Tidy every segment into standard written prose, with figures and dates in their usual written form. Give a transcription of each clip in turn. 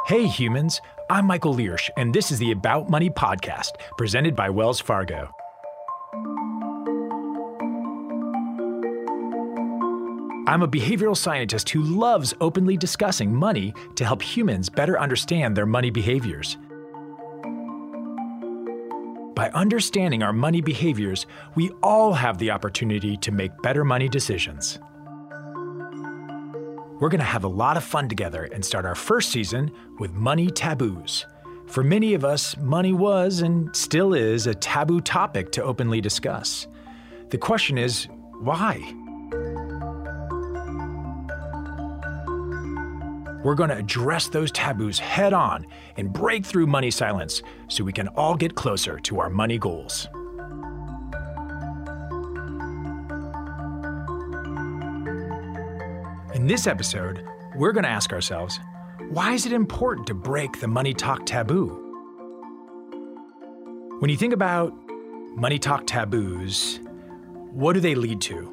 Hey humans, I'm Michael Learsh, and this is the About Money podcast, presented by Wells Fargo. I'm a behavioral scientist who loves openly discussing money to help humans better understand their money behaviors. By understanding our money behaviors, we all have the opportunity to make better money decisions. We're going to have a lot of fun together and start our first season with money taboos. For many of us, money was and still is a taboo topic to openly discuss. The question is, why? We're going to address those taboos head on and break through money silence so we can all get closer to our money goals. In this episode, we're going to ask ourselves, why is it important to break the money talk taboo? When you think about money talk taboos, what do they lead to?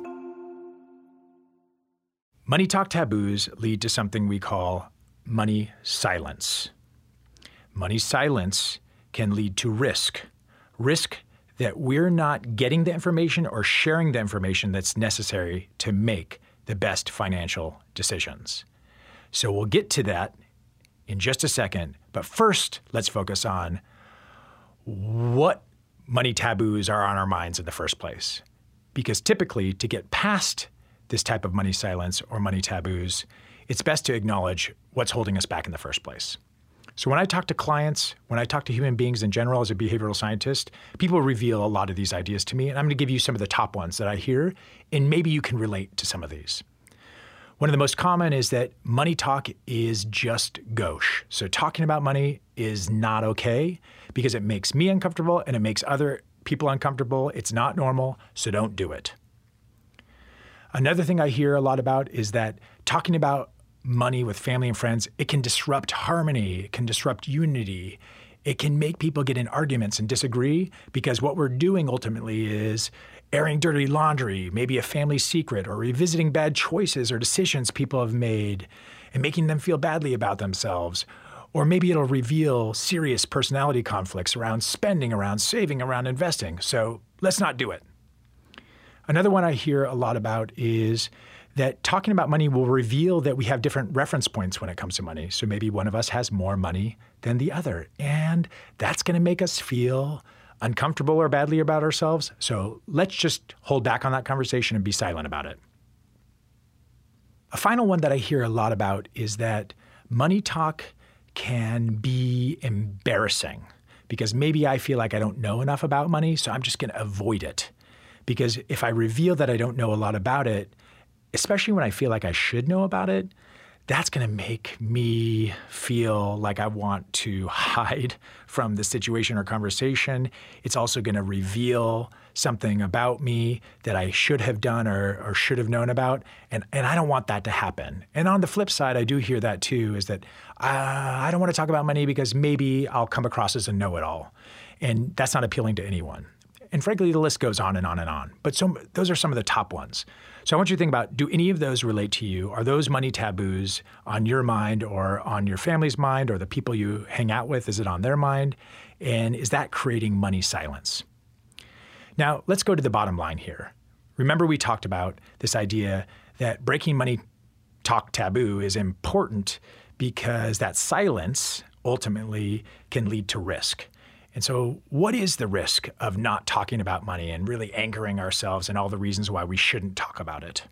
Money talk taboos lead to something we call money silence. Money silence can lead to risk. Risk that we're not getting the information or sharing the information that's necessary to make the best financial decisions. So we'll get to that in just a second, but first let's focus on what money taboos are on our minds in the first place. Because typically, to get past this type of money silence or money taboos, it's best to acknowledge what's holding us back in the first place. So when I talk to clients, when I talk to human beings in general as a behavioral scientist, people reveal a lot of these ideas to me, and I'm going to give you some of the top ones that I hear, and maybe you can relate to some of these. One of the most common is that money talk is just gauche. So talking about money is not okay because it makes me uncomfortable and it makes other people uncomfortable. It's not normal, so don't do it. Another thing I hear a lot about is that talking about money with family and friends, it can disrupt harmony, it can disrupt unity, it can make people get in arguments and disagree because what we're doing ultimately is airing dirty laundry, maybe a family secret, or revisiting bad choices or decisions people have made and making them feel badly about themselves. Or maybe it'll reveal serious personality conflicts around spending, around saving, around investing. So let's not do it. Another one I hear a lot about is that talking about money will reveal that we have different reference points when it comes to money. So maybe one of us has more money than the other, and that's going to make us feel uncomfortable or badly about ourselves. So let's just hold back on that conversation and be silent about it. A final one that I hear a lot about is that money talk can be embarrassing because maybe I feel like I don't know enough about money, so I'm just going to avoid it. Because if I reveal that I don't know a lot about it, especially when I feel like I should know about it, that's going to make me feel like I want to hide from the situation or conversation. It's also going to reveal something about me that I should have done or should have known about. And I don't want that to happen. And on the flip side, I do hear that too, is that I don't want to talk about money because maybe I'll come across as a know-it-all. And that's not appealing to anyone. And frankly, the list goes on and on and on. But those are some of the top ones. So I want you to think about, do any of those relate to you? Are those money taboos on your mind or on your family's mind or the people you hang out with? Is it on their mind? And is that creating money silence? Now, let's go to the bottom line here. Remember we talked about this idea that breaking money talk taboo is important because that silence ultimately can lead to risk. And so what is the risk of not talking about money and really anchoring ourselves and all the reasons why we shouldn't talk about it?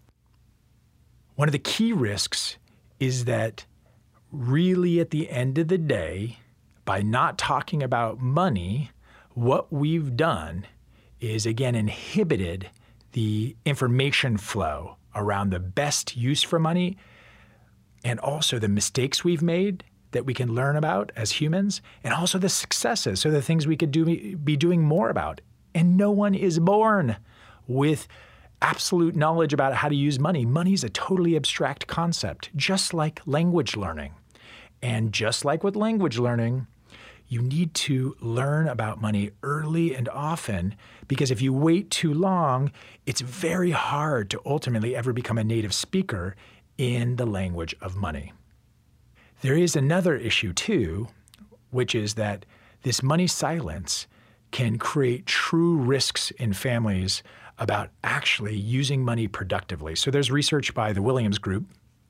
One of the key risks is that really at the end of the day, by not talking about money, what we've done is again inhibited the information flow around the best use for money and also the mistakes we've made that we can learn about as humans, and also the successes, so the things we could be doing more about. And no one is born with absolute knowledge about how to use money. Money is a totally abstract concept, just like language learning. And just like with language learning, you need to learn about money early and often, because if you wait too long, it's very hard to ultimately ever become a native speaker in the language of money. There is another issue too, which is that this money silence can create true risks in families about actually using money productively. So there's research by the Williams Group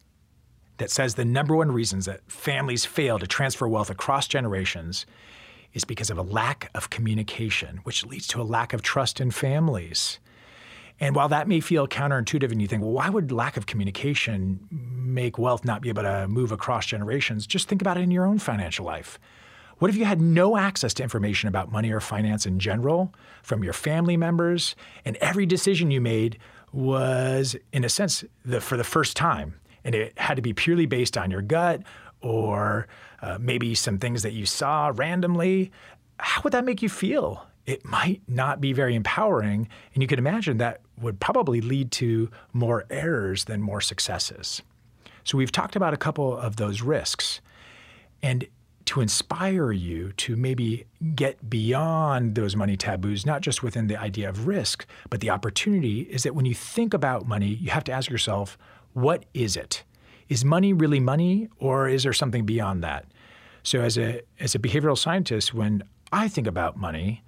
that says the number one reasons that families fail to transfer wealth across generations is because of a lack of communication, which leads to a lack of trust in families. And while that may feel counterintuitive and you think, well, why would lack of communication make wealth not be able to move across generations? Just think about it in your own financial life. What if you had no access to information about money or finance in general from your family members, and every decision you made was, in a sense, for the first time, and it had to be purely based on your gut or maybe some things that you saw randomly? How would that make you feel? It might not be very empowering, and you can imagine that would probably lead to more errors than more successes. So we've talked about a couple of those risks. And to inspire you to maybe get beyond those money taboos, not just within the idea of risk, but the opportunity is that when you think about money, you have to ask yourself, what is it? Is money really money, or is there something beyond that? So as a behavioral scientist, when I think about money,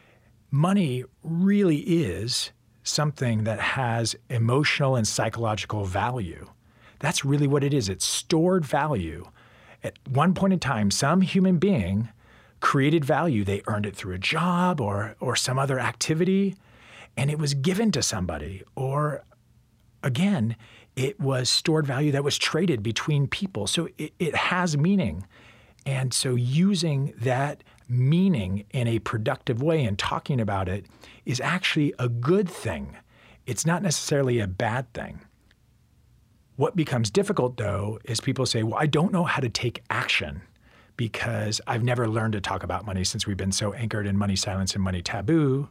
money really is something that has emotional and psychological value. That's really what it is. It's stored value. At one point in time, some human being created value. They earned it through a job or some other activity, and it was given to somebody. Or again, it was stored value that was traded between people. So it has meaning. And so using that meaning in a productive way and talking about it is actually a good thing. It's not necessarily a bad thing. What becomes difficult, though, is people say, well, I don't know how to take action because I've never learned to talk about money since we've been so anchored in money silence and money taboo.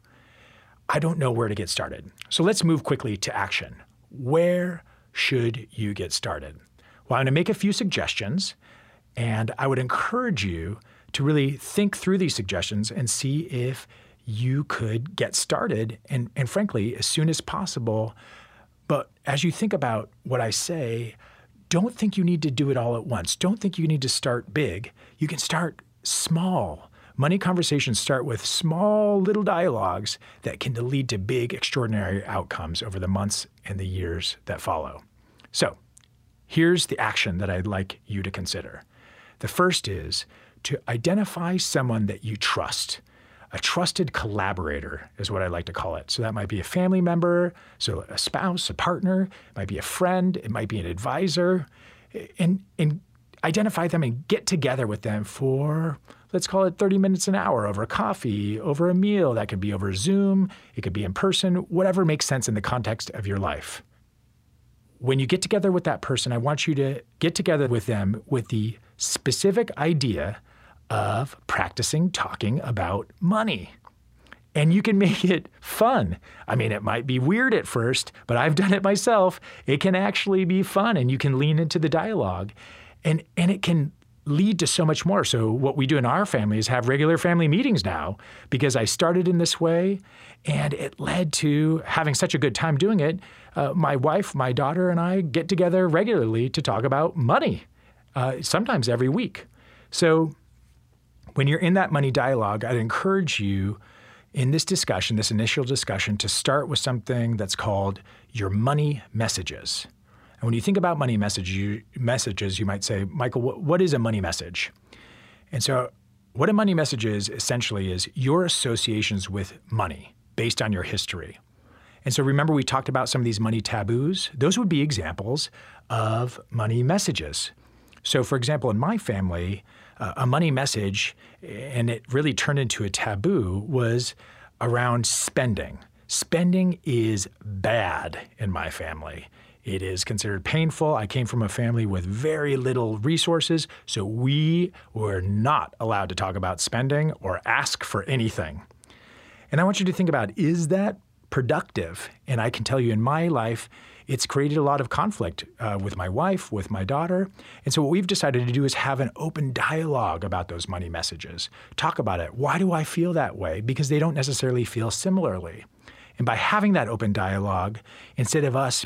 I don't know where to get started. So let's move quickly to action. Where should you get started? Well, I'm going to make a few suggestions, and I would encourage you to really think through these suggestions and see if you could get started, and frankly, as soon as possible. But as you think about what I say, don't think you need to do it all at once. Don't think you need to start big. You can start small. Money conversations start with small little dialogues that can lead to big, extraordinary outcomes over the months and the years that follow. So here's the action that I'd like you to consider. The first is to identify someone that you trust. A trusted collaborator is what I like to call it. So that might be a family member, so a spouse, a partner, it might be a friend, it might be an advisor, and identify them and get together with them for, let's call it 30 minutes an hour over coffee, over a meal. That could be over Zoom, it could be in person, whatever makes sense in the context of your life. When you get together with that person, I want you to get together with them with the specific idea of practicing talking about money. And you can make it fun. I mean, it might be weird at first, but I've done it myself. It can actually be fun, and you can lean into the dialogue. And it can lead to so much more. So what we do in our family is have regular family meetings now, because I started in this way, and it led to having such a good time doing it. My wife, my daughter, and I get together regularly to talk about money, sometimes every week. So when you're in that money dialogue, I'd encourage you in this discussion, this initial discussion, to start with something that's called your money messages. And when you think about money messages, you might say, Michael, what is a money message? And so what a money message is essentially is your associations with money based on your history. And so remember, we talked about some of these money taboos. Those would be examples of money messages. So for example, in my family, a money message, and it really turned into a taboo, was around spending. Spending is bad in my family. It is considered painful. I came from a family with very little resources, so we were not allowed to talk about spending or ask for anything. And I want you to think about, is that productive? And I can tell you in my life, it's created a lot of conflict with my wife, with my daughter. And so what we've decided to do is have an open dialogue about those money messages. Talk about it. Why do I feel that way? Because they don't necessarily feel similarly. And by having that open dialogue, instead of us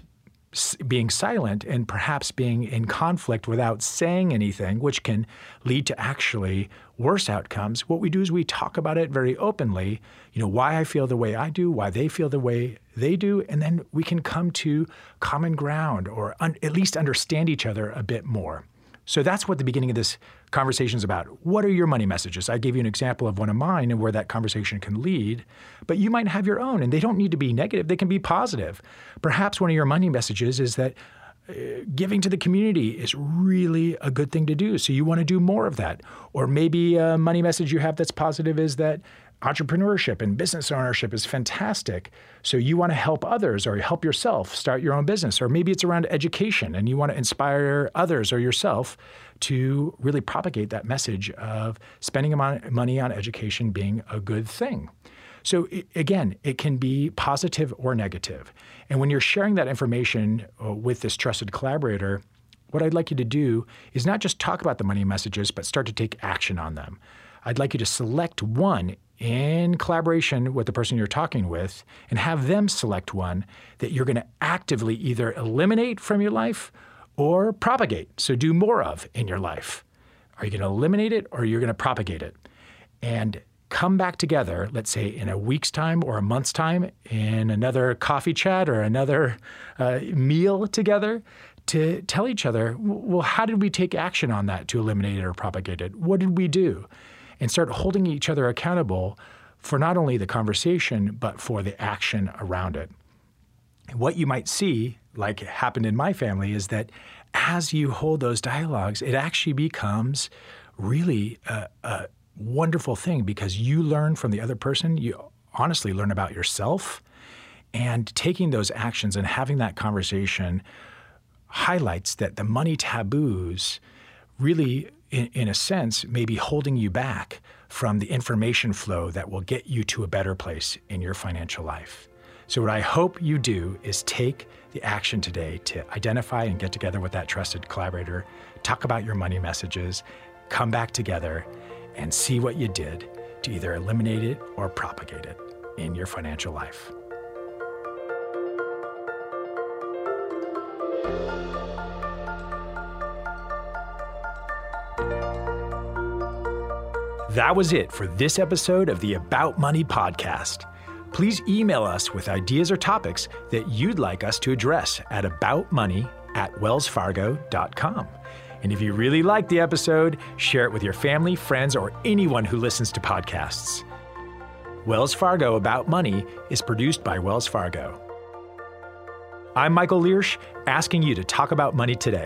being silent and perhaps being in conflict without saying anything, which can lead to actually worse outcomes, what we do is we talk about it very openly, why I feel the way I do, why they feel the way they do, and then we can come to common ground or at least understand each other a bit more. So that's what the beginning of this conversation is about. What are your money messages? I gave you an example of one of mine and where that conversation can lead, but you might have your own, and they don't need to be negative. They can be positive. Perhaps one of your money messages is that giving to the community is really a good thing to do, so you want to do more of that. Or maybe a money message you have that's positive is that entrepreneurship and business ownership is fantastic, so you want to help others or help yourself start your own business. Or maybe it's around education and you want to inspire others or yourself to really propagate that message of spending money on education being a good thing. So again, it can be positive or negative. And when you're sharing that information with this trusted collaborator, what I'd like you to do is not just talk about the money messages, but start to take action on them. I'd like you to select one in collaboration with the person you're talking with and have them select one that you're going to actively either eliminate from your life or propagate, so do more of in your life. Are you going to eliminate it or you're going to propagate it? And come back together, let's say in a week's time or a month's time, in another coffee chat or another meal together to tell each other, well, how did we take action on that to eliminate it or propagate it? What did we do? And start holding each other accountable for not only the conversation, but for the action around it. What you might see, like happened in my family, is that as you hold those dialogues, it actually becomes really a wonderful thing because you learn from the other person. You honestly learn about yourself. And taking those actions and having that conversation highlights that the money taboos really, in a sense, may be holding you back from the information flow that will get you to a better place in your financial life. So what I hope you do is take the action today to identify and get together with that trusted collaborator, talk about your money messages, come back together, and see what you did to either eliminate it or propagate it in your financial life. That was it for this episode of the About Money podcast. Please email us with ideas or topics that you'd like us to address at aboutmoney@wellsfargo.com. And if you really liked the episode, share it with your family, friends, or anyone who listens to podcasts. Wells Fargo About Money is produced by Wells Fargo. I'm Michael Learsch, asking you to talk about money today.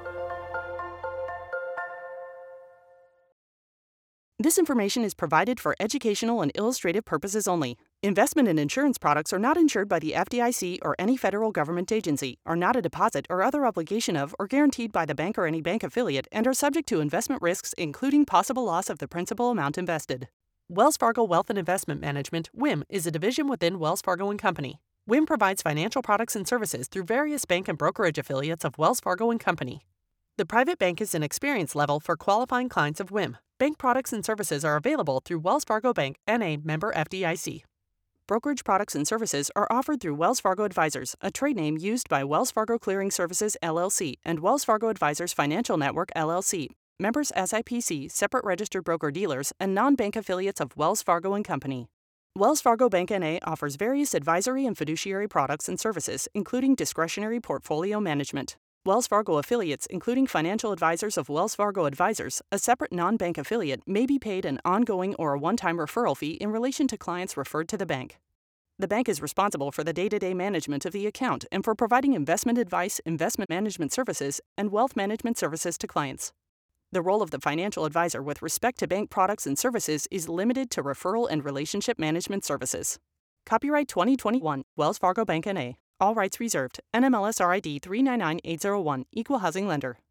This information is provided for educational and illustrative purposes only. Investment and insurance products are not insured by the FDIC or any federal government agency, are not a deposit or other obligation of or guaranteed by the bank or any bank affiliate, and are subject to investment risks, including possible loss of the principal amount invested. Wells Fargo Wealth and Investment Management, WIM, is a division within Wells Fargo & Company. WIM provides financial products and services through various bank and brokerage affiliates of Wells Fargo & Company. The private bank is an experience level for qualifying clients of WIM. Bank products and services are available through Wells Fargo Bank, N.A., member FDIC. Brokerage products and services are offered through Wells Fargo Advisors, a trade name used by Wells Fargo Clearing Services, LLC, and Wells Fargo Advisors Financial Network, LLC, members SIPC, separate registered broker-dealers, and non-bank affiliates of Wells Fargo & Company. Wells Fargo Bank N.A. offers various advisory and fiduciary products and services, including discretionary portfolio management. Wells Fargo affiliates, including financial advisors of Wells Fargo Advisors, a separate non-bank affiliate, may be paid an ongoing or a one-time referral fee in relation to clients referred to the bank. The bank is responsible for the day-to-day management of the account and for providing investment advice, investment management services, and wealth management services to clients. The role of the financial advisor with respect to bank products and services is limited to referral and relationship management services. Copyright 2021, Wells Fargo Bank N.A. All rights reserved. NMLS RID 399801, Equal Housing Lender.